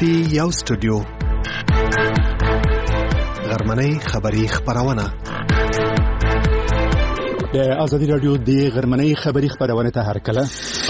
دی یو سټوډیو غرمنۍ خبری خبرونه د ازادي رادیو د غرمنۍ خبری خبرونه ته هرکله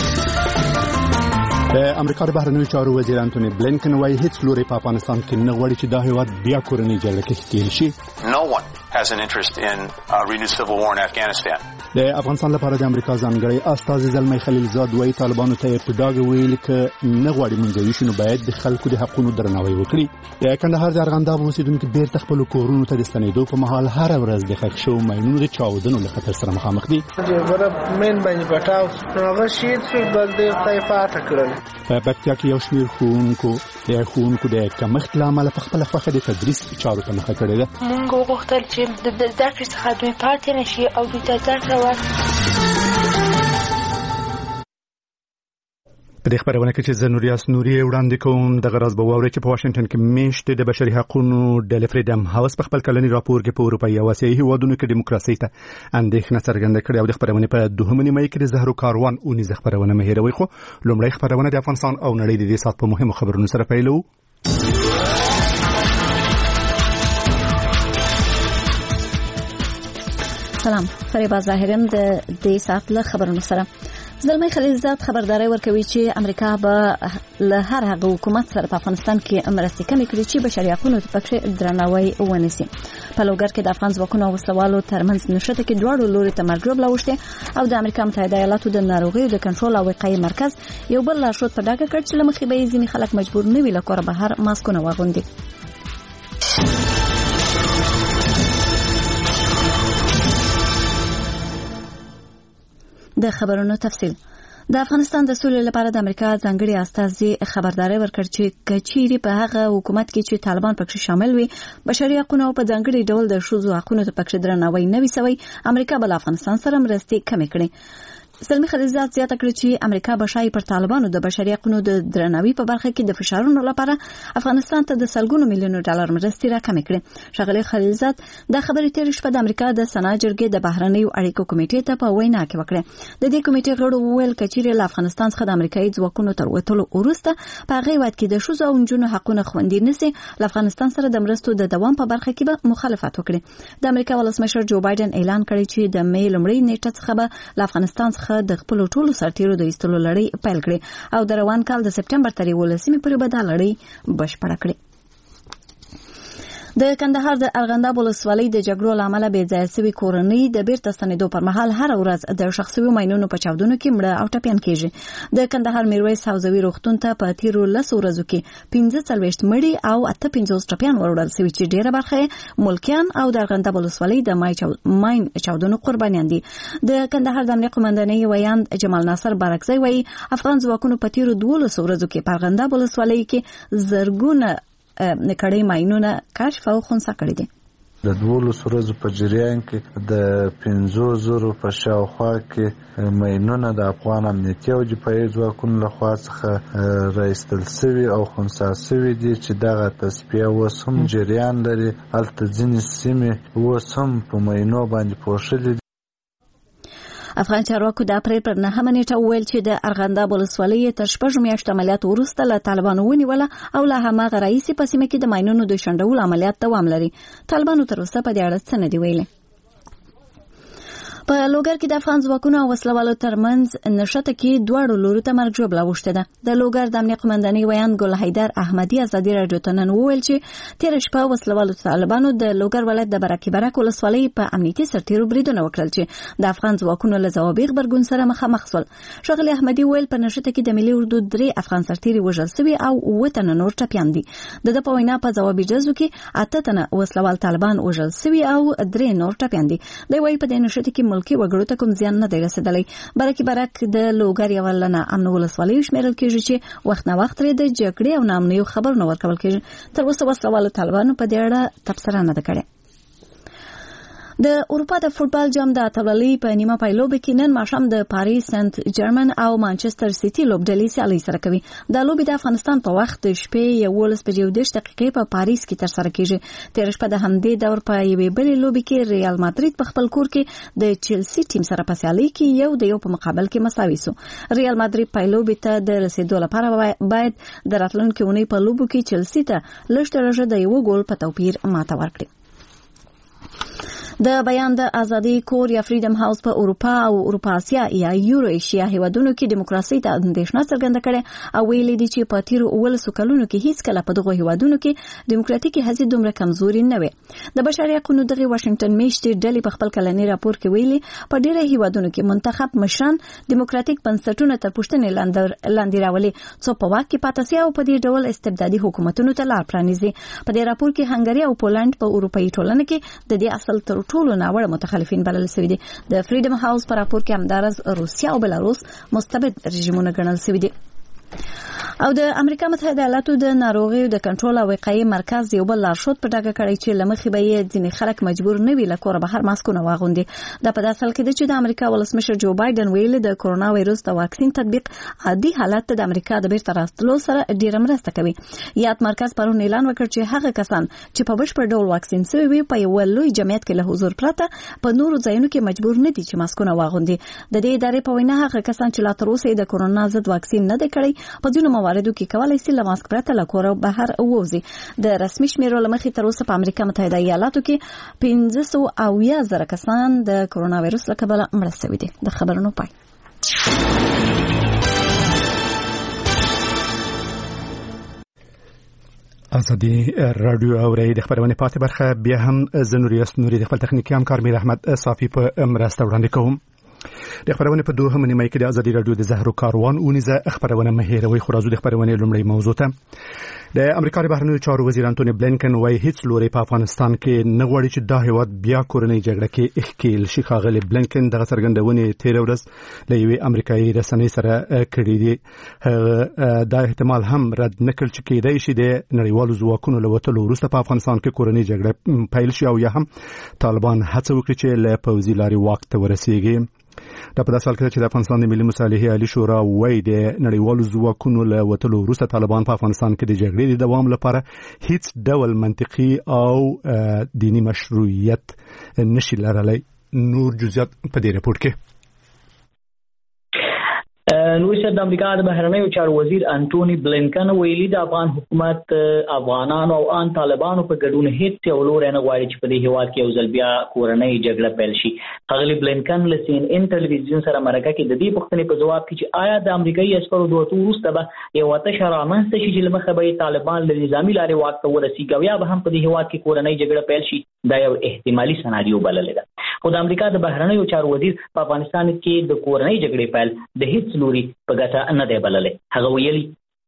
د امریکا د بهرنیو چارو وزیر انټونی بلینکن وايي هیڅ لوري په افغانستان کې نه غواړي چې دا هیواد بیا کورنۍ جګړه کې ښکېل شي. No one has an interest in a renewed civil war in Afghanistan. د افغانستان لپاره د امریکا ځانګړی استازی زلمی خلیلزاد وايي طالبانو ته په ډاګه ویل ک نه غواړي منځوي شنو باید د خلکو د حقوقو درناوی وکړي. د کندهار د ارغنداب اوسیدونکو بیرته خپل کورونو ته د ستنېدو په مهال هر ورځ د ښخ شو ماینونو د چاودنو له خطر سره مخامخ دي. جبره من باندې پټاو هغه شهید شو بل د طایفات کړل. په بکتیا کې یو شمېر ښوونکو د کمښت له امله په خپله خوښه د تدریس چارو ته مخه کړې ده. موږ وغوښتل چې د زده کړې څخه دوی پاتې نه شي او دوی ته زده کړه په دې خبرونه کې چې زنوریاس نوري وړاندې کوم د غراز به ووري چې په واشنگټن کې میشته د بشري حقوقو د فریډم هاوس په خپل کلنی راپور کې په اروپایي او آسیایي هیوادونو کې دیموکراسي ته اندېښنه څرګنده کړې او د خبرونه په دوهمه نیمه کې د زهرو کاروان اونې خبرونه مهیروي خو لومړی خبرونه د افغانستان او نړۍ د دې سات په مهمو خبرونو سره پیلو. سلام، فریبا ظاهرم د دې سات له خبرونو سره. زلمی خلیلزاد خبرداري ورکوي چې امریکا به له هر هغه حکومت سره په افغانستان کې مرستې کمې کړي چې بشري حقوقو ته پکې درناوی ونیسي. په لوګر کې د افغان ځواکونو او وسلوالو ترمنځ نښته کې دواړو لوري ته مرګ ژوبله وشته او د امریکا متحده ایالاتو د ناروغیو د کنټرول او وقایې مرکز یو بل لارښود په ډاګه کړ چې لمخې به ځینې خلک مجبور نه وي له کوره بهر ماسکونه واغوندي. د خبرونو تفصیل. د افغانستان د سولې لپاره د امریکا ځانګړي استازي خبرداري ورکړ چې کچيري په هغه حکومت کې چې طالبان پکې شامل وي بشري حقوقو په ځانګړي ډول د ښځو حقوقو ته پکې درناوی نه وي سوی امریکا بل افغانستان سره مرستې کمې کړي. زلمی خلیلزاد زیاته کړې چې امریکا به شای پر طالبانو د بشري حقوقو د درناوي په برخه کې د فشارونو لپاره افغانستان ته د سلګونو میلیونو ډالر مرستې راکمې کړې. ښاغلی خلیلزاد د خبرې تیر شپه د امریکا د سنا جرګې د بهرنیو اړیکو کمیټې ته په وینا کې وکړه. د دې کمیټې غړو وویل کچېرې له افغانستان څخه د امریکایي ځواکونو تر وتلو وروسته په هغه وخت کې د ښځو او نجونو حقوقونه خوندي نشي له افغانستان سره د مرستو د دوام په برخه کې به مخالفت وکړي. د امریکا ولسمشر جو بایدن اعلان کړی چې د مې لومړۍ نیټه څخه به له افغانستان څخه د خپل ټولو سرتیرو د ایستلو لړۍ پیل کړي او د روان کال د سپټمبر تر 18 پورې به دا لړۍ بشپړه کړي. د کندهار د ارغنداب ولسوالۍ د جګړو لامل به ځای سوي کورنۍ د بیرته ستنېدو پر مهال هر ورځ د شخصي ماینونو په چاودنو کې مړه او ټپيان کیږي. د کندهار میرویس حوزوي روغتون ته په تیرو 10 ورځو کې 45 مړي او 58 ټپيان وروړل شوي چې ډیره برخه ملکیان او د ارغنداب ولسوالۍ د ماین چاودنو قربانیان دي. د کندهار د امنیت قومندانۍ ویاند جمال ناصر بارکزی وایي افغان ځواکونو په تیرو 12 ورځو کې په ارغنداب ولسوالۍ کې زرګونه نکړې ماینونه کشف او خنثی کړې دي. د 12 ورځو په جریان کې د 50,000 په شاوخوا کې ماینونه د افغان امنیتي او دفاعي ځواکونو لخوا څخه راایستل شوي او خنثی شوي دي چې دغه تصفیه اوس هم جریان لري. هلته ځینې سیمې اوس هم په ماینو باندې پوښلې دي. افغان چارواکو د اپریل پر 9 نیټه وویل چې د ارغنداب ولسوالۍ تر 6 میاشتو عملیات وروسته له طالبانو ونیوله او له هماغه رئیس په سیمه کې د ماینونو د شنډولو عملیات دوام لري. طالبانو تر اوسه په دې اړه څه نه دی ویلي. په لوګر کې د افغان ځواکونو او وسلوالو ترمنځ نښته کې دواړو لورو ته مرګ ژوبله وشته ده. د لوګر د امنیت قومندانۍ ویاند ګل حیدر احمدي ازادي راډیو ته نن وویل چې تیر شپه وسلوالو طالبانو د لوګر ولایت د برک ولسوالۍ په امنیتي سرتیرو بریدونه وکړل چې د افغان ځواکونو له ځوابي غبرګون سره مخامخ شول. ښاغلی احمدي ویل په نښته کې د ملي اردو 3 افغان سرتیري وژل شوي او 9 تنه نور ټپيان دي. د په وینا په ځوابي جزو کې 8 تنه وسلوال طالبان وژل شوي او 3 نور ټپيان دي. دوی وايي په دې نښته کې ملکی وګړو ته کوم زیان نه دی رسیدلی. برک د لوګر یو لنه امن ولسوالۍ شمیرل کېږي چې وخت نه وخت لري د جګړې او نامنیو خبرونه ورکول کېږي. تر اوسه وسلوالو طالبانو په دې اړه تبصره نه ده کړې. د اروپا د فوتبال جام د اتلولۍ په نیمه پایلوب کې نن ماښام د پاریس سنت جرمن او مانچستر سیټي لوبډلې سیالي سره کوي. د لوبې د افغانستان په وخت د شپې 11:10 دقیقې په پاریس کې ترسره کیږي. تیر شپه د همدې دور په یوې بلې لوبې کې ریال مادرید په خپل کور کې د چلسی ټیم سره په سیالي کې 1-1 په مقابل کې مساوي شو. ریال مادرید په لوبې ته د رسیدو لپاره باید د راتلونکي اونۍ په لوبو کې چلسی ته لږ تر لږه د 1 ګول په توپیر ماته ورکړي. د بیان د ازادي کور یا فریډم هاوس په اروپا او اروپا اسیا یا یورو ایشیا هیوادونو کې دیموکراسي ته اندېښنه څرګنده کړې او ویلي دي چې په تیرو 12 کلونو کې هیڅ کله په دغه هیوادونو کې دیموکراتیکي هڅې دومره کمزوري نه وي. د بشري حقوقو دغه واشنگټن میشتې ډلې په خپل کلنی راپور کې ویلي په ډیره هیوادونو کې منتخب مشران دیموکراتیک بنسټونه تر پوښتنې لاندې راولي څو په واک کې پاتې شي او په دې ډول استبدادي حکومتونو ته لار پرانیزي. په دې راپور کې هنګري او پولند په اروپאי ټولنه کې د دې اصل تر ټولو ناوړه متخلفین بلل شوی دي. د فریډم هاوس په راپور کې همدارس روسیا او بلاروس مستبد رژیمونه ګڼل شوی دي. او د امریکا متحده ایالاتو د ناروغیو د کنټرول او وقایې مرکز یو بل لارښود په ډاګه کړی چې لمخې به یې ځینې خلک مجبور نه وي له کوره بهر ماسکونه واغوندي. دا په داسې حال کې ده چې د امریکا ولسمشر جو بایدن ویلي د کرونا وایرس د واکسین تطبیق عادي حالت ته د امریکا د بیرته راستلو سره ډیره مرسته کوي. یاد مرکز پرون اعلان وکړ چې هغه کسان چې په بشپړ ډول واکسین شوي وي په یو لوی جمعیت کې له حضور پرته په نورو ځایونو کې مجبور نه دي چې ماسکونه واغوندي. د دې ادارې په وینا هغه کسان چې لا تر اوسه د کرونا ضد واکسین نه دی کړی په ځینو مواردو کې کولای شي له ماسک پرته له کوره بهر ووځي. د رسمي شمیرو له مخې تر اوسه په امریکا متحده ایالاتو کې 500,000 کسان د کرونا وایرس له کبله مړه شوي دي. د خبرونو پای. ازادي رادیو اوري د خبرونه پاتې برخه بیا هم زنوریاس نوري د خپل تخنیکی همکار میر احمد صافي په مرسته وړاندې کوم. د خبرونه په دوه نیمه کې د ازادي رادیو د زهرو کاروان اونیزه خبرونه مهیروي خورازو د خبرونه لومړی موضوع ته د امریکا د بهرنیو چارو وزیر انټونی بلینکن وايي هیڅ لوري په افغانستان کې نه غواړي چې دا هیواد بیا کورنۍ جګړه کې اخکیل شي. ښاغلي بلینکن دغه څرګندونې تیر ورځ له یوې امریکایي رسنۍ سره کړې دي. دا احتمال هم رد نکړ چې کېدای شي د نړیوالو ځواکونو له وتلو وروسته په افغانستان کې کورنۍ جګړه پیل شي او یا هم طالبان هڅه وکړي چې له پوځي لارې واک ته ورسیږي. دا په داسې حال کې چې د افغانستان د ملي مصالحې عالی شورا وايي د نړیوالو ځواکونو له وتلو وروسته طالبان په افغانستان کې د جګړې د دوام لپاره هیڅ ډول منطقي او دینی مشروعیت نشي لرلی. نور جزئیات په دې راپور کې. نو چې د امریکا د بهرنیو چارو وزیر انټونی بلینکن ویلي د افغان حکومت افغانانو او ان طالبانو په ګډون هیڅ یو لور نه غواړي چې په دې هیواد کې یو ځل بیا کورنۍ جګړه پیل شي. ښاغلي بلینکن له سي ان ان ټلویزیون سره مرکه کې د دې پوښتنې په جواب کې چې آیا د امریکایي عسکرو د وتو وروسته به یو تشه رامنځته شي چې له مخه به طالبان له نظامي لارې واک ته ورسیږي او یا به هم په دې هیواد کې کورنۍ جګړه پیل شي، دا یو احتمالي سناریو بللې ده. خو د امریکا د بهرنیو چارو وزیر په افغانستان کې د کورنۍ جګړې پیل د هیڅ لوري په ګټه نه دی بللې. هغه ویلي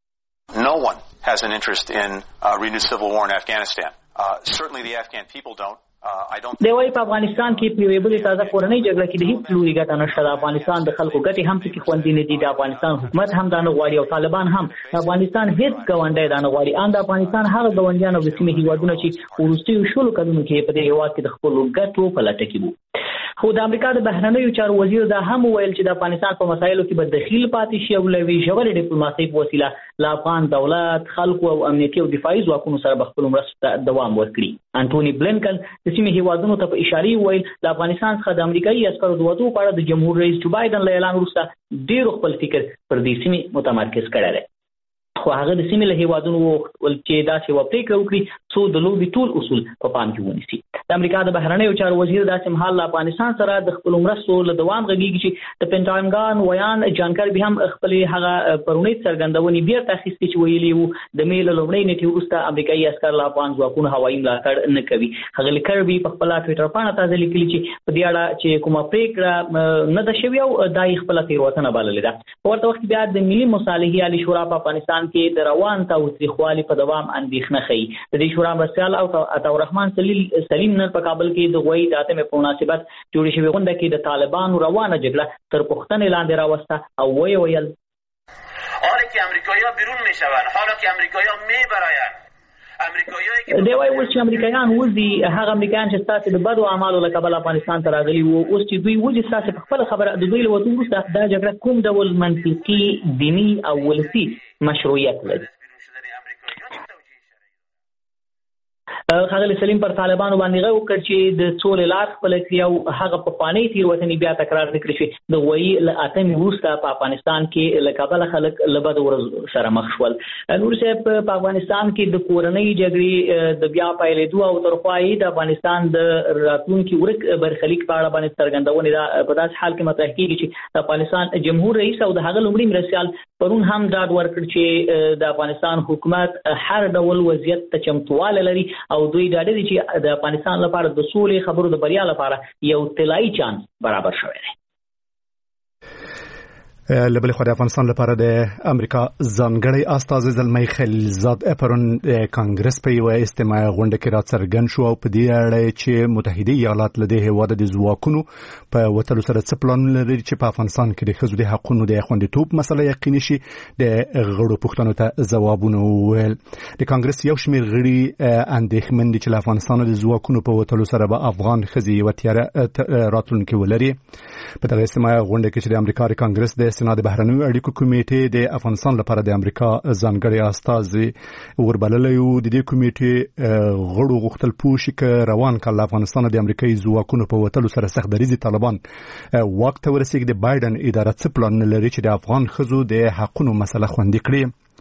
No one has an interest in a renewed civil war in Afghanistan. Certainly the Afghan people don't. دی وايي په افغانستان کې په یوې بلې تازه کورنۍ جګړه کې د هیڅ لوري ګټه نشته. د افغانستان د خلکو ګټې هم پکې خوندي نه دي. د افغانستان حکومت هم دا نه غواړي او طالبان هم. د افغانستان هیڅ ګاونډی دا نه غواړي. ان د افغانستان هغه ګاونډیان او د سیمې هیوادونه چې وروستیو شلو کلونو کې په دې هیواد کې د خپلو ګټو په لټه کې وو. خو د امریکا د بهرنیو چارو وزیر دا هم ویل چې د افغانستان په مسایلو کې به دخیل پاتې شي او لوي ژورې ډیپلوماسي په وسیله له افغان دولت، خلکو او امنیتي او دفاعي ځواکونو سره به خپل مرستو ته دوام ورکړي. انټونی بلینکن د سیمې هیوادونو ته په اشاره ویل د افغانستان څخه د امریکایي عسکرو د وتو په اړه د جمهور رئیس جو بایدن له اعلان وروسته ډېر خپل فکر پر دې سیمې متمرکز کړی دی. خو هغه د سیمې له هیوادونو وغوښتل چې داسې یوه پرېکړه وکړي څو د لوبې ټول اصول په پام کې ونیسي. د امریکا د بهرنیو چارو وزیر داسې مهال له افغانستان سره د خپلو مرستو له دوام غږیږي چې د پینټاګان ویان جان کربي هم خپلې هغه پرونۍ څرګندونې بیرته اخیستې چې ویلي وو د مې له لومړۍ نیټې وروسته امریکایي عسکر له افغان ځواکونو هوایي ملاتړ نه کوي. ښاغلي کربي په خپله ټویټر پاڼه تازه لیکلي چې په دې اړه چې کومه پرېکړه نه ده شوې او دا یې خپله تېروتنه بللې ده. په ورته وخت کې بیا د ملي مصالحې عالی شورا په افغانستان کې د روان تاوتریخوالي په دوام اندېښنه ښیي. د دې شورا مرستیال او عطاالرحمن سلیم نن په کابل کې د غوی د اتمې په مناسبت جوړې شوې غونډه کې د طالبانو روانه جګړه تر پوښتنې لاندې راوسته او ویل حالا که امریکایی‌ها بیرون میشوند، حالا که امریکایی‌ها میبرایند دی وايي اوس چې امریکایان وځي هغه امریکایان چې ستاسو د بدو اعمالو له کبله افغانستان ته راغلي وو اوس چې دوی وځي ستاسو په خپل خبره د دوی له وتو وروسته دا جګړه کوم ډول منطقي دیني او ولسي مشروعیت لري. ښاغلي سلیم پر طالبانو باندې غږ وکړ چې د سولې لار خپله کړي او هغه پخوانۍ تېروتنې بیا تکرار نه کړي چې د غوایي له اتمې وروسته په افغانستان کې له کبله خلک له بدو ورځو سره مخ شول. نور صاحب په افغانستان کې د کورنۍ جګړې د بیا پیلېدو او ترخوا یې د افغانستان د راتلونکي ورک برخلیک په اړه باندې څرګندونې په داسې حال کې مطرح کېږي چې د افغانستان جمهور رئیس او د هغه لومړي مرستیال پرون هم ډاډ ورکړ چې د افغانستان حکومت هر ډول وضعیت ته چمتواله لري او دوی ډاډه دي چې د افغانستان لپاره د سولې خبرو د بریا لپاره یو طلایي چانس برابر شوی دی. لبل خو د افغانستان لپاره د امریکا ځانګړی استازی زلمی خلیلزاد پرون کانګرس په یو استماع غونډه کې راڅرګند شو او په دې اړه چې متحده ایالات له دې هیواد د ځواکونو په وټلو سره څه پلان لري چې په افغانستان کې د ښځو د حقوقو د خوندیتوب مسله یقیني شي د غړو پوښتنو ته ځوابونه وویل. د کانګرس یو شمېر غړي اندېښمن دي چې له افغانستان د ځواکونو په وټلو سره به افغان ښځې یوه تیاره راتلونکې ولري. په دغه استماع غونډه کې چې د امریکا د کانګرس د سناد بهرنیو اړیکو کمیټې د افغانستان لپاره د امریکا ځانګړی استازی وربللی و، د دې کمیټې غړو غوښتل پوه شي که روان کال افغانستان د امریکایي ځواکونو په وتلو سره سخت دریځي طالبان واک ته ورسېږي. د بایدن اداره څه پلان لري چې د افغان ښځو د حقونو مسله خوندي کړي؟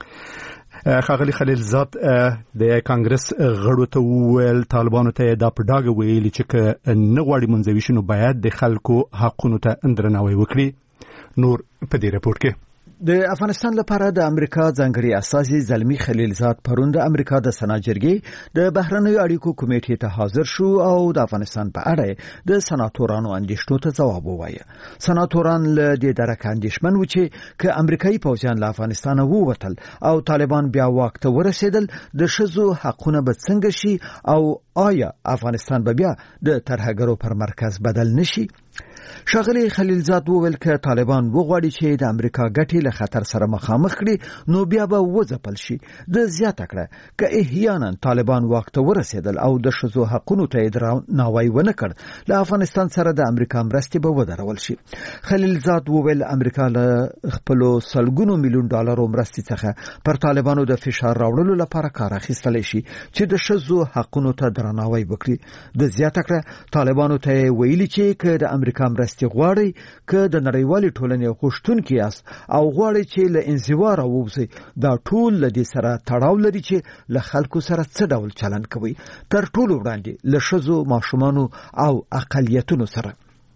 ښاغلي خلیلزاد د کانګرس غړو ته وویل طالبانو ته دا په ډاګه ویلي چې که نه غواړي منځوي شي نو باید د خلکو حقونو ته درناوی وکړي. نور په دې راپور کې د افغانستان لپاره د امریکا ځانګړي استازي زلمی خلیلزاد پرون د امریکا د سنا جرګې د بهرنیو اړیکو کمیټې ته حاضر شو او د افغانستان په اړه د سناتورانو اندېښنو ته ځواب ووایه. سناتوران له دې درکه اندېښمن و چې که امریکایي پوځیان له افغانستان ووتل او طالبان بیا واک ته ورسېدل د ښځو حقونه به څنګه شي او آیا افغانستان به بیا د ترهګرو پر مرکز بدل نشي؟ ښاغلي خلیلزاد وویل که طالبان وغواړي چې د امریکا ګټې له خطر سره مخامخ کړي نو بیا به وځپل شي. د زیاته کړه که احیانا طالبان واک ته ورسېدل او د ښځو حقونو ته درناوی ونه کړ له افغانستان سره د امریکا مرستې به ودرول شي. خلیلزاد وویل امریکا له خپلو سلګونو میلیون ډالرو مرستې څخه پر طالبانو د فشار راوړلو لپاره کار اخیستلی شي چې د ښځو حقونو ته درناوی وکړي. د زیاته کړه طالبانو ته ویلي چې که د امریکا مرستې غواړي که د نړیوالې ټولنې غوښتونکي یاست او غواړي چې له انزوا راووځئ دا ټول له دې سره تړاو لري چې له خلکو سره څه ډول چلند کوي تر ټولو وړاندې له ښځو ماشومانو او اقلیتونو سره.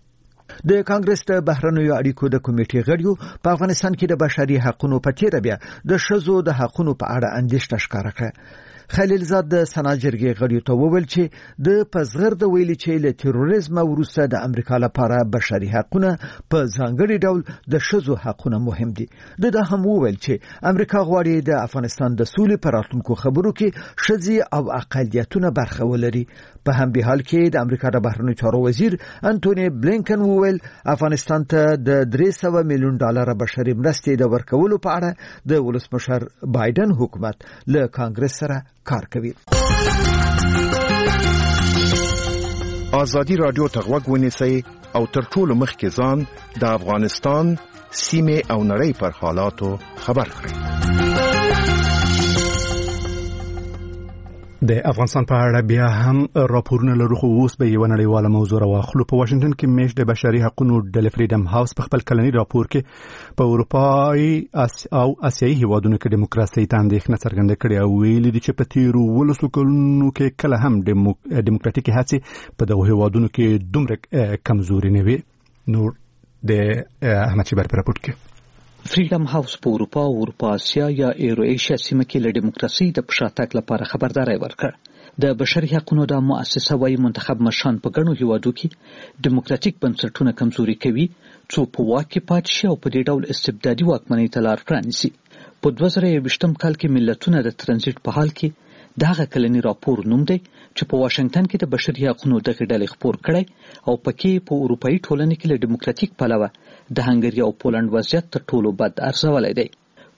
د کانګرس د بهرنیو اړیکو د کمیټې غړیو په افغانستان کې د بشري حقوقو په تیره بیا د ښځو د حقوقو په اړه اندېښنه ښکاره کړه. خلیلزاد د سنا جرګې غړیو ته وویل چې د پزغر د ویلي چې له تروریزم وروسته د امریکا لپاره بشري حقوقونه په ځانګړي ډول د ښځو حقوقونه مهم دي. د هم وویل چې امریکا غواړي د افغانستان د سولې پر راتلونکو خبرو کې ښځې او اقلیتونه برخه ولري. په همدې حال کې د امریکا د بهرنیو چارو وزیر انټونی بلینکن وویل افغانستان ته د 300 میلیون ډالر بشري مرستې د ورکولو په اړه د ولسمشر بایدن حکومت له کانګرس سره کار کوي. ازادي رادیو ته غوږ ونیسئ او تر ټولو مخکې ځان د افغانستان سیمه او نړۍ پر حالاتو خبر کړئ. د افغانستان په اړه بیا هم راپورونه لرو خو اوس به یو نړیواله موضوع راواخلو. په واشنگټن کې میاشت د بشري حقوقو ډلې فریډم هاوس په خپل کلنی راپور کې په اروپایي او آسیایي هیوادونو کې دیموکراسي ته اندېښنه څرګنده کړې او ویلي دي چې په تیرو 12 کلونو کې کله هم دیموکراتیکي هڅې په دغه هیوادونو کې دومره کمزوري نه وي. نور د احمد شیبر په راپور کې فریډم هاوس په اروپا او آسیا یا ایرو ایشیا سیمه کې له دیموکراسي د پښاتک لپاره خبرداري ورکړه. د بشري حقوقو د مؤسسه وايي منتخب مشران په ګڼو هیوادو کې دیموکراتیک بنسټونه کمزوري کوي څو په واک کې پاتې شي او په دې ډول استبدادي واکمنۍ ته لار پرانیسي. په 2020 کال کې ملتونه د ترانزیت په حال کې دغه کلنی راپور نوم دی چې په واشنگټن کې د بشري حقوقو دغه ډلې خبر کړي او پکې په اروپאי ټولنې کې له دیموکراتیک پلوه د هنګري او پولند وضعیت تر ټولو بد ارزولای دی.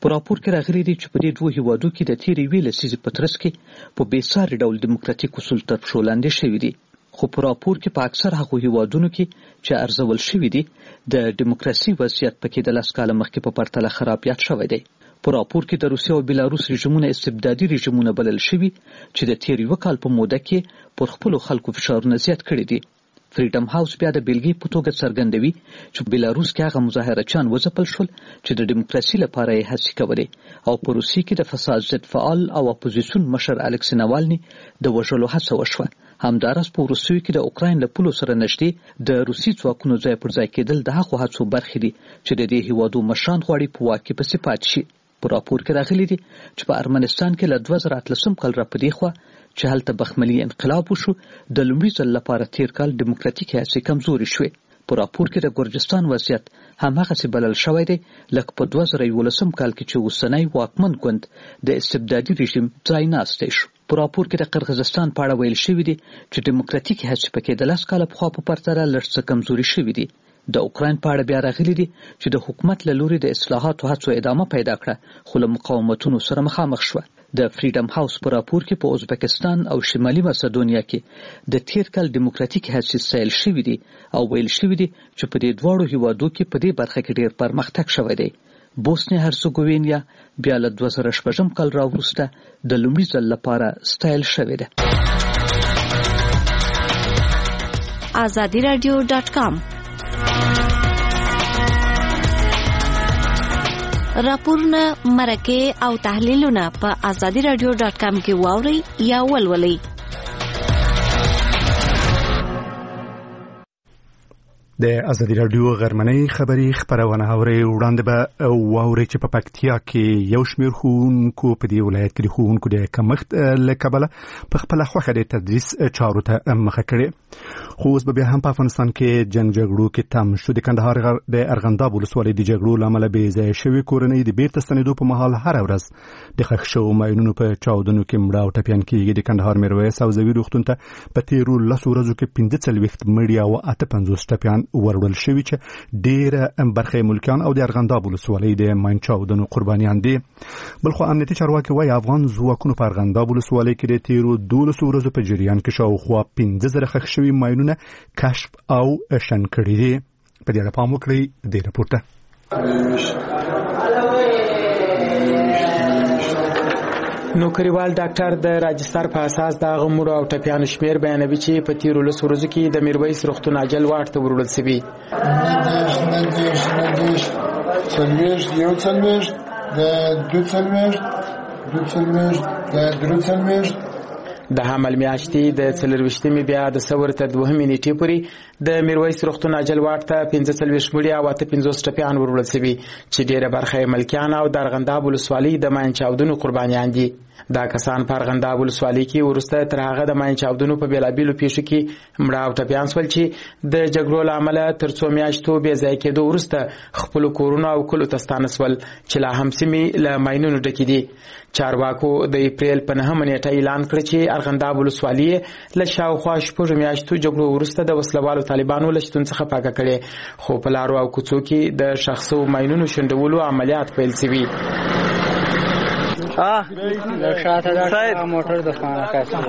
په راپور کې راغلي دي چې په دې دوه هیوادو کې د تیرې یوې لسیزې په ترڅ کې په بېساري ډول دیموکراتیک اصول تر پښو لاندې شوي دي. خو په راپور کې په اکثر هغو هیوادونو کې چې ارزول شوي دي د دیموکراسي وضعیت پکې د 10 کاله مخکې په پرتله خرابیات شوی دی. په راپور کې د روسیې او بیلاروس رژیمونه استبدادي رژیمونه بلل شوي چې د تیر یو کال په موده کې پر خپلو خلکو فشارونه زیات کړي دي. فریډم هاوس بیا د بیلګې په توګه څرګندوي چې بیلاروس کې هغه مظاهرچیان وځپل شول چې د دیموکراسي لپاره یې هڅې کولې او په روسیې کې د فساد ضد فعال او اپوزیسیون مشر الکسی ناوالني د وژلو هڅه وشوه. همدارس په روسیې کې د اوکراین له پولو سره نږدې د روسي ځواکونو ځای پر ځای کېدل د هغو هڅو برخې دي چې د دې هیوادو مشران غواړي په واک کې پسې پاتې شي. په راپور کې راغلي دي چې په ارمنستان کې له 2013 کال راپدې خوا چې هلته بخملي انقلاب وشو د لومړي ځل لپاره تیر کال دیموکراتیک هڅې کمزوري شوې. په راپور کې د ګورجستان وضعیت هماغسې بلل شوی دی لکه په 2011 کال کې چې اوسنی واکمن ګوند د استبدادي رژیم ځای ناستی شو. په راپور کې د قرغیزستان په اړه ویل شوي دي چې دیموکراتیک هڅې پکې د 10 کاله پخوا په پرتله لږ څه کمزوري شوي دي. د اوکراین په اړه بیا راغلي دي چې د حکومت له لوري د اصلاحاتو هڅو ادامه پیدا کړه خو له مقاومتونو سره مخامخ شوه. د فریډم هاوس په راپور کې په ازبکستان او شمالي ماسدونیا کې د تیر کال دیموکراتیک هڅې ستایل شوي دي او ویل شوي دي چې په دې دواړو هیوادو کې په دې برخه کې ډېر پرمختګ شوی دی. بوسنیا هرزګوینیا بیا له 2016 کال راوروسته د لومړي ځل لپاره ستایل شوې ده. azadiradio.com راپورونه مرکه او تحلیلونه په azadiradio.com کې واوري یا ولولئ. د ازادي رادیو غرمنۍ خبری خبرونه اوري وړاندې به واوري چې په پکتیا کې یو شمېر ښوونکو په دې ولایت کې د ښوونکو د کمښت له کبله په خپل خوښه د تدریس چارو ته مخه کړې. خو اوس به هم په افغانستان کې جنگ جګړو کې تم شو. د کندهار د ارغنداب ولسوالۍ د جګړو لامل به ځای شوی کورنۍ د بیرته ستنېدو په مهال هر ورځ د ښخ شوو ماینونو په چاودنو کې مړه او ټپیان کېږي. د کندهار میرویس او زوی روغتون ته په تیرو 10 ورځو کې 45 مړي او 58 ټپیان ورول شوی چې ډېر برخه ملکیان او د ارغنداب ولسوالۍ د ماین چاودنو قربانیان دي. بلخو امنیتي چارواکي وايي افغان ځواکونو په ارغنداب ولسوالۍ کې د تیرو 12 ورځو په جریان کې شاوخوا 15 ښخ شوي ماینونه کشف او شن کړي دي. په دې اړه پام وکړئ د راپور ته. نوکریوال ډاکټر د راجستر په اساس د غمړو او ټپیانو شمیر بیانوي چې په تیرو 10 ورځو کې د میرویس روغتون عاجل وارد ته وروړل شوی. د حمل میاشتې د 24 بیا د سور تر 2 نیټې پورې د میرویس روغتون عاجل وارد ته 45 مړي او 58 ټپیان وروړل شوي چې ډېره برخه ملکیان او د ارغنداب ولسوالۍ د ماین چاودنو قربانیان دي. دا کسان په ارغنداب ولسوالۍ کې ورسته تر هغه د ماین چاودنو په بیلابیلو پیښو کې مړه او ټپیان شول چې د جګړو له امله تر څو میاشتو بې ځای کېدو وروسته خپل کورونه او کلو ته ستانه شول چې لا هم سیمې له ماینونو ډکې دي. چارواکو د اپریل په 9 نیټه اعلان کړ چې ارغنداب ولسوالۍ له شاوخوا 6 میاشتو جګړو وروسته د وسلوالو طالبانو له شتون څخه پاکه کړې خو په لارو او کوڅو کې د شخصو ماینونو شندولو عملیات پیل شوي. شاته دا موټر د خانه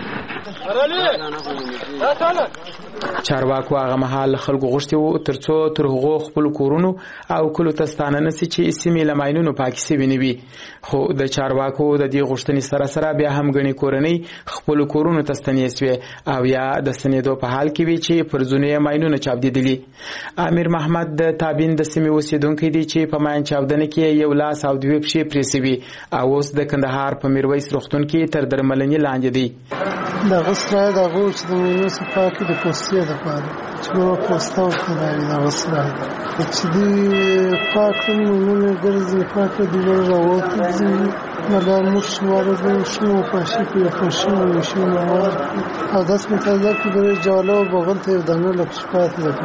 چارواکو هغه مهال خلکو غوښتي وو ترڅو تر هغو خپل کورونو او کلو ته ستانه نشي چې سیمې له ماینونو پاکې سوي نه وي. خو د چارواکو د دې غوښتنې سره سره بیا هم ګڼې کورنۍ خپل کورونو ته ستنې سوې او یا د ستنېدو په حال کې وي چې پر ځینو یې ماینونه چاودېدلي. امیر محمد د تابین د سیمې اوسېدونکی دی چې په ماین چاودنه کې یو لاس او 2 پښې پرې سوي او اوس د کندهار په میرویس روغتون کې تر درملنې لاندې دی. د غسرای د غو چې د مینو صفا کې د پوستې د پاره چې نو پوسټ او کړای د غسرای چې دی پاک مینو ګرځي پاک دی راوته دي مله مشوار د شنو پاشي په خوشو شنو او داس متعلق د جالو بغل ته دنه لپاره د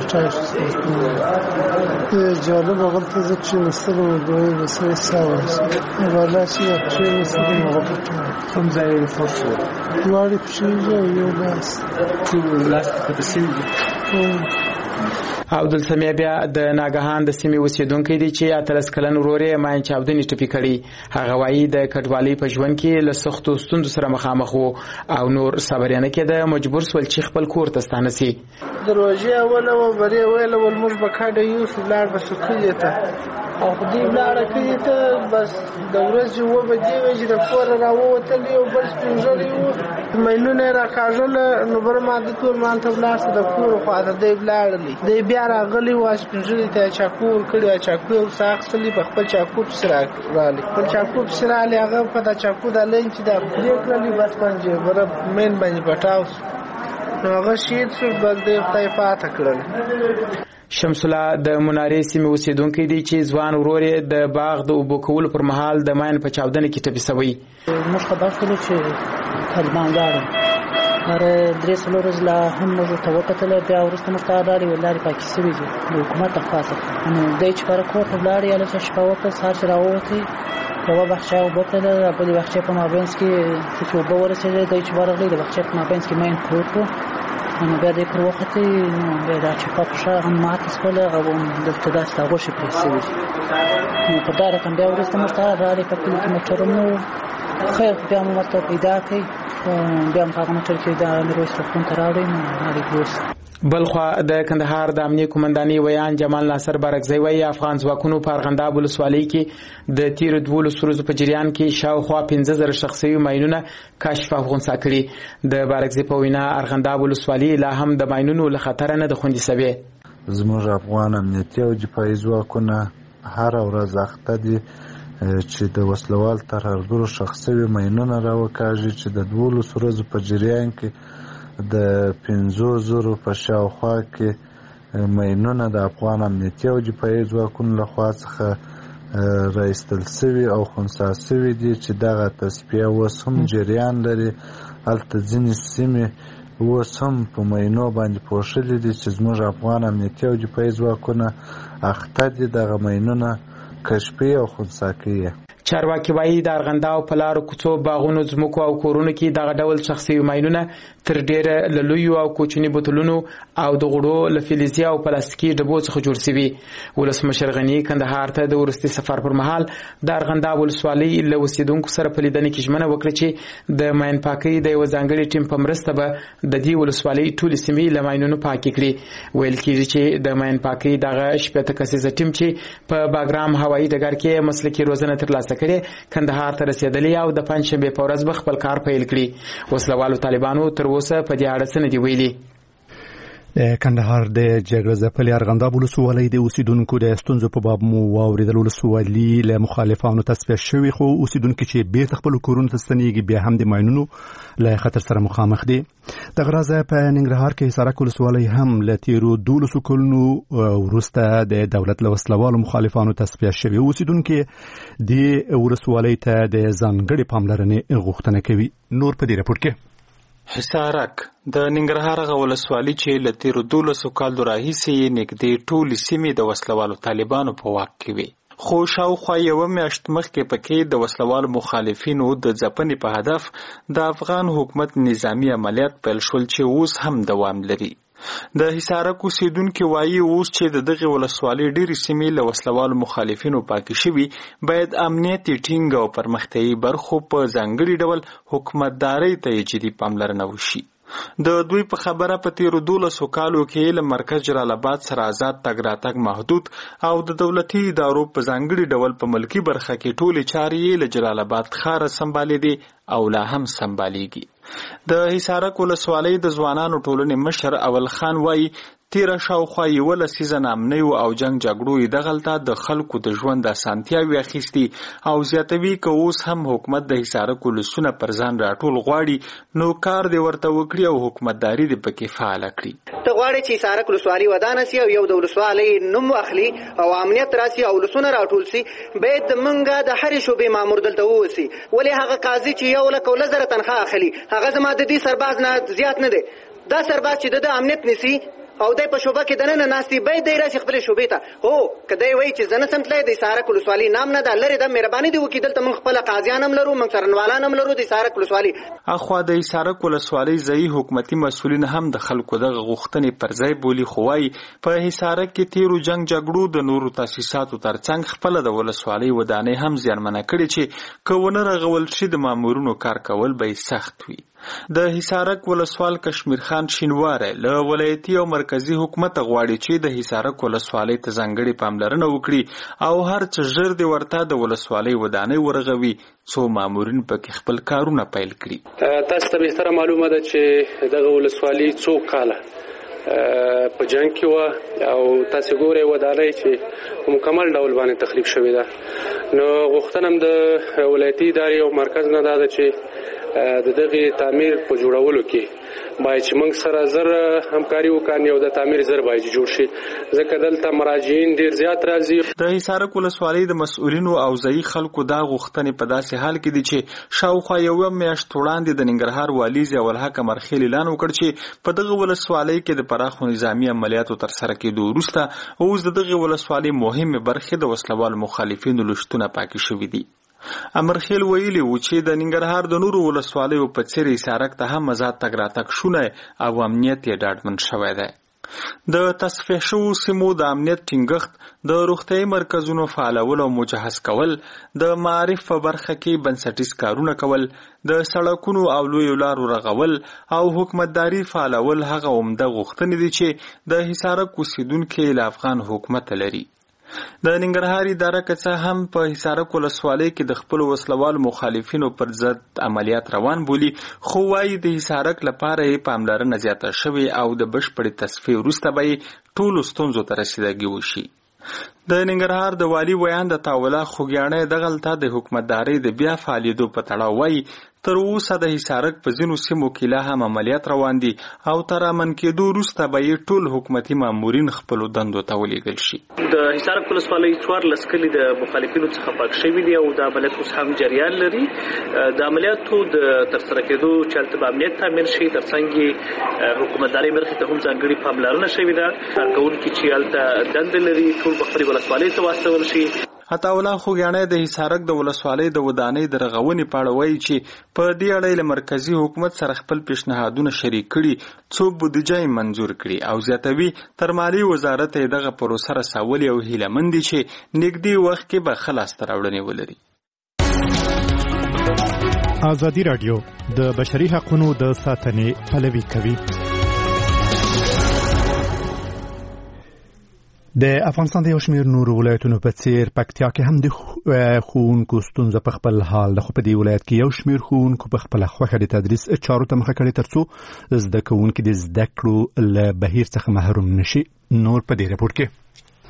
پټای د جالو بغل ته ځکه مستله دوی وسه ساوه ولا چې چې مستله مغه کوم ځای فرصو دوړي یو لاس په تسل عبدالسمیع بیا د ناګهان د سیمې اوسیدونکی دی چې 18 کلن ورور یې ماین چاودنې ټپي کړي. هغه وایي د کډوالۍ په ژوند کې له سختو ستونزو سره مخامخ وو او نور صبر یې نه کېده، مجبور سول چې خپل کور ته ستانه سي. د روژې اوله وه برې ویله ول موږ به کډه یوسو لاړ به سو کلي ته او په دې لاړه کلي ته بس د ورځې 7 بجې وې چې د کوره راووتلې او بل سپین ږیري وو ماینونه یې راکاږله نو بر ما د کور مالته ولاړ سو د کور خواته دی ولاړلې دی بیا راغلی وه سپین ږیري ته چاقو ورکړي چاقو یې ورڅخه اخیستلې په خپل چاقو پسې راغلی خپل چاقو پسې راغلی هغه په دا چاقو دا لین چې دا پرې کړلې بس باندې بره مین باندې پټاو سو نو هغه شهید شو بس دی خدای پاته کړل. شمس الله د منارې سیمې اوسیدونکی دی چې ځوان ورور یې د باغ د اوبو کولو پر مهال د ماین په چاودنه کې ټپي شوی. موږ خبر شولو چې طالبان لاړل هر 3 ورځې لا هم موږ ته وکتل بیا وروسته موږ ته لارې ولارې پاکې شوې دي د حکومت خاصه نو دی چې پر کور ته لاړ یا له شپه وکړ سهار چې راووتی یوه بخچه اوبه تله بلې بخچې په مابینځ کې چې اوبه ورسېدې دی چې ورغلی د بخچې په مابینځ کې ماین پروت و نو بیا دی پر وختې نو بیا دا چپه پښه هم ماته شوله هغه دلته داسې دا غوښې پرې شوي دي نو په دا رقم بیا وروسته موږ ته راغلی په کلي کې موټر هم نه و خیر بیا مو ورته پیدا کړئ بیا هم په هغه موټر کې د میرویس روغتون ته راوړئ نو هغې بوس. بلخوا د کندهار د امنیه قومندانۍ ویان جمال ناصر بارکزی وایي افغان ځواکونو په ارغنداب ولسوالۍ کې د تیرو 12 ورځو په جریان کې شاوخوا 15,000 شخصي ماینونه کشف او خنثی کړي. د بارکزی په وینا ارغنداب ولسوالۍ لا هم د ماینونو له خطر نه د خوندي شوې. زموږ افغان امنیتي او دفاعي ځواکونه هر ورځ اخته دي چې د وسلوال ترهګرو شخصي ماینونه راوکاږي چې د 12 ورځو په جریان کې د 5,000 په شاوخوا کې ماینونه د افغان امنیتي او دفاعي ځواکونو لخوا څخه راایستل شوي او خنثی شوي دي چې دغه تصفیه اوس هم جریان لري. هلته ځینې سیمې اوس هم په ماینو باندې پوښلي دي چې زموږ افغان امنیتي او دفاعي ځواکونه اخته دي دغه ماینونه کشفي او خنثی کوي. چارواکي وایي د ارغنداو په لارو کوڅو باغونو ځمکو او کورونو کې دغه ډول شخصي ماینونه تر ډیره له لویو او کوچني بوتلونو او د غوړو له فلزي او پلاستیکي ډبو څخه جوړ شوي. ولسمشر غني کندهار ته د وروستي سفر پر مهال د ارغنداب ولسوالۍ له اوسیدونکو سره په لیدنه کې ژمنه وکړه چې د ماین پاکۍ د یو ځانګړي ټیم په مرسته به د دې ولسوالۍ ټولې سیمې له ماینونو پاکې کړي. ویل کېږي چې د ماین پاکۍ دغه 18 کسیزه ټیم چې په باګرام هوایي ډګر کې مسلکي روزنه ترلاسه کړي کندهار ته رسیدلی او د پنځشنبه په ورځ به خپل کار پیل کړي. وسلوالو طالبانو تر اوسه په دې اړه څه نه دي ویلي. کندهار د جګړه ځپلې ارغنداب ولسوالۍ د اوسیدونکو د ستونزو په باب مو واوریدل. ولسوالۍ له مخالفانو تصفیه شوی خو اوسیدونکو چې بیرته خپل کورونو ته ستنېږي بیا هم د ماینونو له خطر سره مخامخ دي. د غرازه په ننګرهار کې حصارک ولسوالۍ هم له تیرو 12 کلونو وروسته د دولت له وسلوالو مخالفانو تصفیه شوی. اوسیدونکو د ولسوالۍ ته د ځانګړي پاملرنې غوښتنه کوي. نور په دې راپور کې حصارک د ننګرهار ولسوالۍ چې له تیرو 12 کالو راهیسې نږدې ټولې سیمې د وسلوالو طالبانو په واک کې وي، خو شاوخوا یوه میاشت مخکې پکې د وسلوالو مخالفینو د ځپنې په هدف د افغان حکومت نظامی عملیات پیل شول چې اوس هم دوام لري. د حصارک اوسیدونکو وایي اوس چې دغه ولسوالۍ ډېرې سیمې له وسلوالو مخالفینو پاکې شوي باید امنیت ټینګ او پرمختیایي برخو په ځانګړي ډول حکومتدارۍ ته جدي پاملرنه وشي. د دوی په خبره په تیرو 12 کالو کې له مرکز جلال آباد سره آزاد تګ راتګ محدود او د دولتي ادارو په ځانګړي ډول په ملکی برخه کې ټولې چارې له جلال آباد ښاره سمبالې دي او لا هم سمبالېږي. د حصارک ولسوالۍ د ځوانانو ټولنې مشر اول خان وایي تیره شاوخوا 11 سیزن امنیو او جنگ جګړو یې دغلته د خلکو د ژوند اسانتیاوې اخیستي او زیاتوي که اوس هم حکومت د حصارک ولسونه پر ځان راټول غواړي نو کار دې ورته وکړي او حکومتداري دې پکې فعاله کړي. ته غواړې چې حصارک ولسوالۍ ودانه سي او یو د ولسوالۍ نوم واخلي او امنیت راسي او ولسونه راټول سي باید منګه د هرې شوبې مامور دلته ووسي. ولې هغه قاضي چې 1,00,000 تنخواه اخلي هغه زما د دې سرباز نه زیات نه دی. دا سرباز چې د امنیت نسی او دای په شوبه کې دنه ناستي به دی راشي خپل شوبې ته هو کدی وای چې زنه سمتلې د سارک ولسوالۍ نام نه د لری د مهرباني دی وکیدل ته من خپل قاضیان هم لرو من سرنوالان هم لرو د سارک ولسوالۍ اخوا د سارک ولسوالۍ ځای حکومتي مسؤلین هم د خلکو د غوښتنې پر ځای بولی خوای په حصارک کې تیرو جنگ جګړو د نورو تاسیساتو ترڅنګ خپل د ولسوالۍ ودانې هم زیانمنه کړي چې کونه رغول شي د مامورونو کار کول به سخت وي. د حصارک ولسوال کشمیر خان شینواره له ولایتي او مرکزی حکومت غواړي چې د حصارک ولسوالۍ ته ځانګړي پاملرنه وکړي او هر څه ژر د ورته د ولسوالۍ ودانې ورغوي څو مامورین پکې خپل کارونه پیل کړي. تاسو ته به معلومه ده چې دغه ولسوالۍ څو کاله په جنگ کې و او تاسو ګورئ ودانۍ چې مکمل ډول باندې تخریب شوې ده. نو غوښتنم د ولایتي ادارې او مرکز نه ده چې د دغه تعمیر په جوړولو کې باید چې موږ سره زر همکاري وکړو او د تعمیر زر باید جوړ شي ځکه دلته مراجعین ډیر زیات راځي. د حصارک ولسوالۍ د مسؤلینو او ځایي خلکو دا غوښتنې په داسې حال کې دي چې شاوخوا یو میاشت وړاندې د ننګرهار والي ضیاء الحق مرخیل اعلان وکړ چې په دغه ولسوالۍ کې د پراخو نظامی عملیاتو تر سره کېدو وروسته اوس د دغه ولسوالۍ مهمه برخه د وسلوال مخالفینو لشتونه پاکې شوې دي. امرخیل ویلي و چې د ننګرهار د نورو ولسوالیو په څیر حصارک ته هم آزاد تګ راتګ شونه او امنیت یې ډاډمن شوی دی. د تصفیه شوو سیمو د امنیت ټینګښت، د روغتیايي مرکزونو فعالول او مجهز کول، د معارف په برخه کې بنسټیز کارونه کول، د سړکونو او لویو لارو رغول او حکومتداري فعالول هغه عمده غوښتنې دي چې د حصارک اوسیدونکي له افغان حکومت لري. د ننګرهار اداره که څه هم په حصارک ولسوالۍ کې د خپل وسلوال مخالفینو پر ضد عملیات روان بولي، خو وايي د حصارک لپاره یې پاملرنه زیاته شوې او د بشپړې تصفیې وروسته به یې ټولو ستونزو ته رسیدګي وشي. د ننګرهار د والي ویان د تاوله خوږیاڼۍ دغلته د حکومتدارۍ د بیا فعالیدو په تړاو وايي تر اوسه د حصارک په ځینو سیمو کې لا هم عملیات روان دي او تر امن کېدو وروسته به یې ټول حکومتي مامورین خپلو دندو ته ولېږل شي. د حصارک ولسوالۍ 14 کلي د مخالفینو څخه پاک شوي دي او د عملیات اوس هم جریان لري. د عملیاتو د ترسره کېدو چې هلته به امنیت تامین شي، ترڅنګ یې حکومتدارۍ برخې ته هم ځانګړې پاملرنه شوې ده. کارکوونکي چې هلته دندې لري ټول به خپلې ولسوالۍ ته واستول شي. عطاالله خوږیاڼۍ د حصارک د ولسوالۍ د ودانۍ د رغونې په اړه وایي چې په دې اړه له مرکزی حکومت سره خپل پیشنهادونه شریک کړي، څو بودیجه یې منظور کړي او زیاتوي تر مالي وزارت یې دغه پروسه رسولې او هیلهمند دي چې نږدې وخت کې به ښه لاسته راوړنې ولري. ازادي راډیو د بشري حقوقو د ساتنې پلوي کوي. د افغانستان د یو شمېر نورو ولایتونو په څیر پکتیا کې هم د ښوونکو ستونزه په خپل حال ده، خو په دې ولایت کې یو شمېر ښوونکو په خپله خوښه د تدریس چارو ته مخه کړې ترڅو زده کوونکي د زده کړو له بهیر څخه محروم نشي. نور په دې راپور کې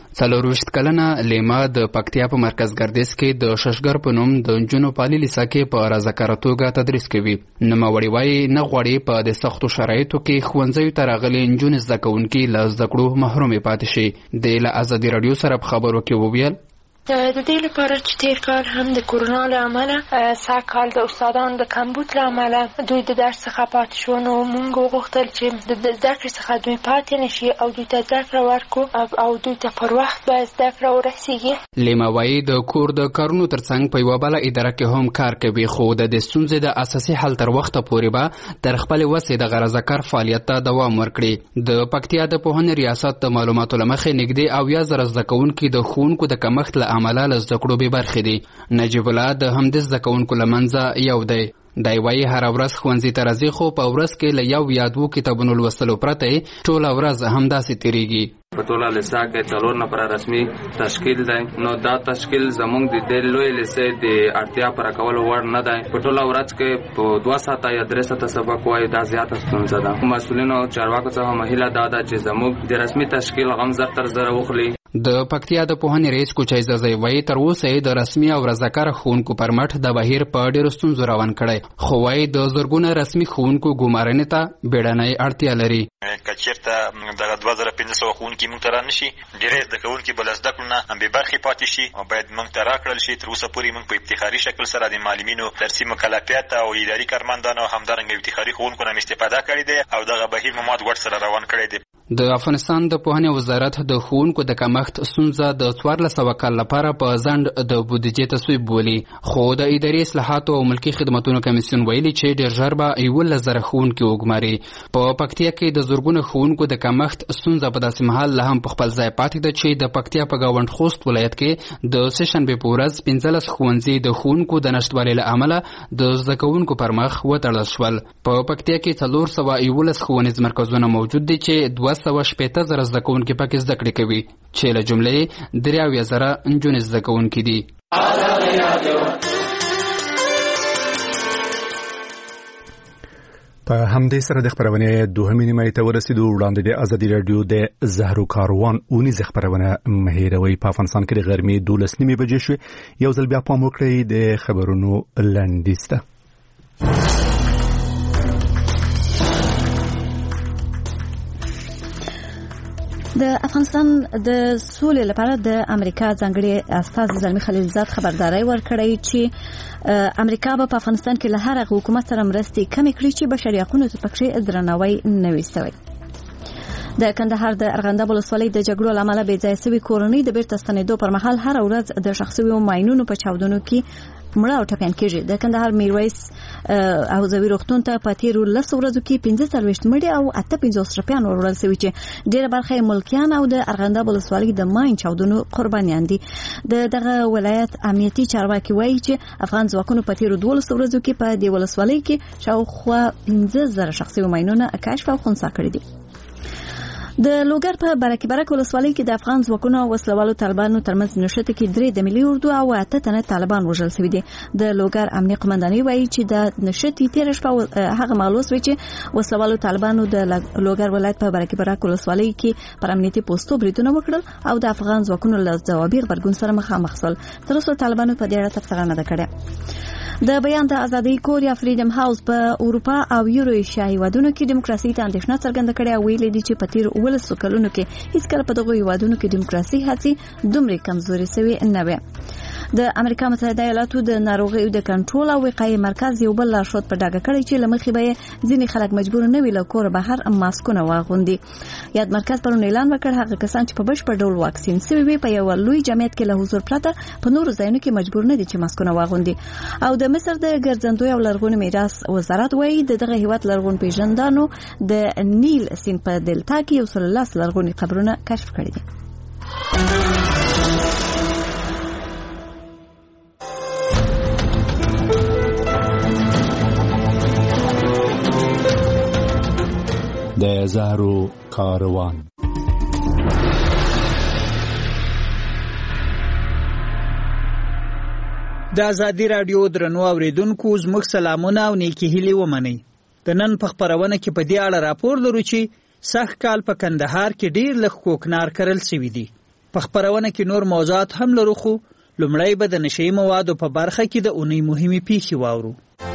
40 کلنه لیما د پکتیا په مرکز ګردیز کې د ششګر په نوم د نجونو په لیسه کې په رضاکاره توګه تدریس کوي. نوموړي وایي نه غواړي په د سختو شرایطو کې ښوونځیو ته راغلي نجونې زده کوونکي له زده کړو محرومې پاتې شي. د له ازادي راډیو سره په خبرو کې وویل د دې لپاره چې تیر کال هم د کورونا له امله سږ کال د استادانو د کمبود له امله دوی د درس څخه پاتې شو، نو موږ وغوښتل چې د زده کړې څخه دوی پاتې نشي او دوی ته زده کړه ورکړو او دوی ته پر وخت باید زده کړه ورسیږي. لیما وایي د کور د کارونو ترڅنګ په یوه بله اداره کې هم کار کوي، خو د دې ستونزې د اساسي حل تر وخته پورې به تر خپلې وسې د رضاکار فعالیت ته دوام ورکړي. د پکتیا د پوهنې ریاست د معلوماتو له مخې نږدې 70,000 زده کوونکي د ښوونکو د کمښت له امله له زده کړو بې برخې دي. نجیب الله د همدې زده کوونکو له منځه یو دی. دی وایي هره ورځ ښوونځي ته راځي، خو په ورځ کې له یو یا دوو کتابونو لوستلو پرته ټوله ورځ همداسې تېرېږي. په ټوله لیسه کې 4 نفره رسمي تشکیل دی، نو دا تشکیل زموږ د دې لوی لیسې د اړتیا پوره کولو وړ نه دی. په ټوله ورځ کې په 2 ساعته یا 3 ساعته سبق وایي، دا زیاته ستونزه ده. مسؤلینو او چارواکو څخه مهیله دا ده چې زموږ د رسمي تشکیل غم زر تر زره وخلي. د پکتیا د پوهنې رئیس کوچای زازی وایي تر اوسه د رسمي او رضاکاره ښوونکو پر مټ د بهیر په ډېرو ستونزو روان کړی، خو وایي د زرګونه رسمي ښوونکو ګمارنې ته بیړنۍ اړتیا لري. که چېرته دغه 2500 ښوونکي موږ ته رانشي، ډېری زده کوونکي به له زده کړو نه بې برخې پاتې شي او باید موږ ته راکړل شي. تر اوسه پورې موږ په افتخاري شکل سره د معلمینو درسي مکلفیت او اداري کارمندانو او همدارنګه افتخاري ښوونکو نه استفاده کړې ده او دغه بهیر مو مات ګډ سره روان کړی دی. د افغانستان د پوهنې وزارت د ښوونکو د کمښت ستونزه د 1400 کال لپاره په ځنډ د بودیجې تصویب بولي، خو د اداري اصلاحاتو او ملکي خدماتو کمیسیون ویلي چې ډېر ژر به 11,000 ښوونکي وګماري. په پکتیا کې د زرګونو ښوونکو د کمښت ستونزه په داسې مهال لا هم په خپل ځای پاتې ده چې د پکتیا په گاونډ خوست ولایت کې د سهشنبې په ورځ 15 ښوونځي د ښوونکو د نشتوالي له امله د زده کوونکو پر مخ وتړل شول. په پکتیا کې 411 ښوونیز مرکزونه موجود دي چې 280,000 زده کوونکي پکې زده کړې کوي، چې له جملې 83,000 نجونې زده کوونکي دي. په همدې سره د خبرونې دوهمې نیمه ته ورسېدو. وړاندې د ازادي رادیو د زهرو کاروان اونیزه خبرونه مهیروي. په افغانستان کې د غرمې 12 نیمې بجې شوې. یو ځل بیا پام وکړئ د خبرونو لنډیز ته. د افغانستان د سولې لپاره د امریکا ځانګړي استازي زلمی خلیلزاد خبرداري ورکړې چې امریکا به په افغانستان کې له هر حکومت سره مرستې کمې کړي چې بشري حقوقو ته پکې درناوی نه وي شوی. د کندهار د ارغنداب ولسوالۍ د جګړو لامل به ځای سوي کورنۍ د بیرته ستنېدو پر مهال هر ورځ د شخصي ماینونو په چاودنو کې مړه او ټپيان کېږي. د کندهار میرویس او زوی روغتون ته په تیرو 10 ورځو کې 45 مړي او 58 ټپيان ورول شوي چې ډېر برخه ملکیان او د ارغنداب ولسوالۍ د ماین چاودنو قربانیان دي. دغه ولایت امنیتي چارواکي وایي چې افغان ځواکونو په تیرو 12 ورځو کې په دې ولسوالۍ کې شاوخوا 15,000 شخصي ماینونه کشف او خنثی کړي دي. د لوګر په برکه ولسوالۍ کې د افغان ځواکونو او وسلوالو طالبانو ترمنځ نښتې کې 3 د ملي اردو او 8 تنه طالبان وژل شوي دي. د لوګر امنیه قومندانۍ وایي چې د نښتې تیر شپه هغه معلومات وی چې وسلوالو طالبانو د لوګر ولایت په برکه ولسوالۍ کې پر امنیتي پوسټو بریدونه وکړل او د افغان ځواکونو له ځوابي غبرګون سره مخامخ شول. تر اوسه طالبانو په دې اړه تفصیل نه ده کړې. د بیان د ازادي کوریا فریډم هاوس په اروپا او یوروشیا هیوادونو کې دیموکراسي ته اندېښنه څرګنده کړې او ویلي دي چې په تیر 12 کلونو کې هیڅ کله په دغه هیوادونو کې دیموکراسي هڅې دومره کمزوري شوي نه وي. د امریکا متحده ایالاتو د ناروغیو د کنټرول او وقایې مرکز یو بل لارښود په ډاګه کړی چې لمخې به ځینې خلک مجبور نه وي له کور بهر ماسکونه واغوندي. یاد مرکز پرون اعلان وکړ هغه کسان چې په بشپړ ډول واکسین شوي وي په یو لوی جمعیت کې له حضور پرته په نورو ځایونو کې مجبور نه دي چې ماسکونه واغوندي. او د مصر د ګرځندوی او لرغوني میراث وزارت وایي دغه هیواد لرغون پیژندانو د نیل سیند په دلتا کې 110 لرغوني قبرونه کشف کړي دي. د زهرو کاروان. د ازادي رادیو درنو اوریدونکو زموږ سلامونه او نیکی هیلې ومنئ. د نن په خبرونه کې په دې اړه راپور لرو چې سخت کال په کندهار کې ډیر لږ کوکنار کرل شوی دی. په خبرونه کې نور موضوعات هم لرو خو لومړی به د نشئی موادو په برخه کې د اونۍ مهمه پیښې واورو.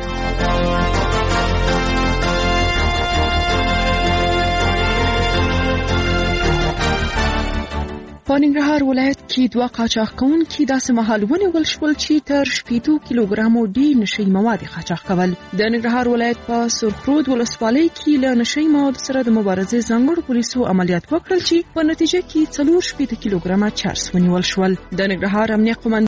په ننګرهار ولایت کې 2 قاچاق کوونکي داسې مهال ونیول شول چې تر 80 کیلوګرامو ډیر نشئی مواد قاچاق کول. د ننګرهار ولایت په سرخرود ولسوالۍ کې له نشئی مواد سره د مبارزې ځانګړو پولیسو عملیات وکړل چې په نتیجه کې 480 کیلوګرامه چرس ونیول شول. د ننګرهار امنیه قومندانۍ